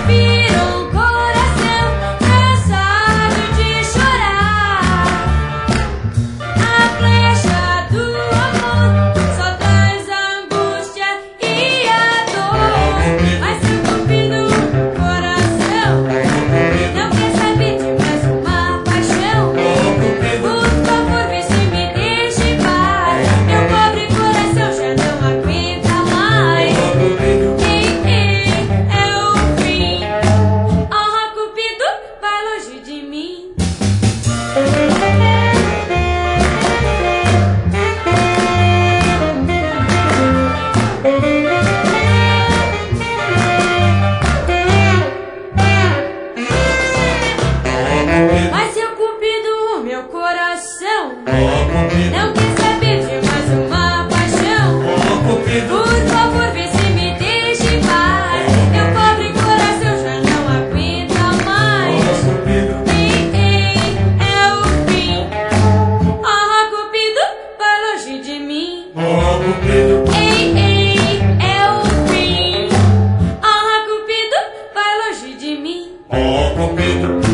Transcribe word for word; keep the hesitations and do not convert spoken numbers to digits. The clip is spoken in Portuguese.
Mas se o Cupido, meu coração, não quer saber de mais uma paixão, por favor vê se me deixa em paz. Meu pobre coração já não aguenta mais. Ei, ei, é o fim. Ah, Cupido, vai longe de mim. Ei, ei, é o fim. Ah, Cupido, vai longe de mim. Oh, Cupido.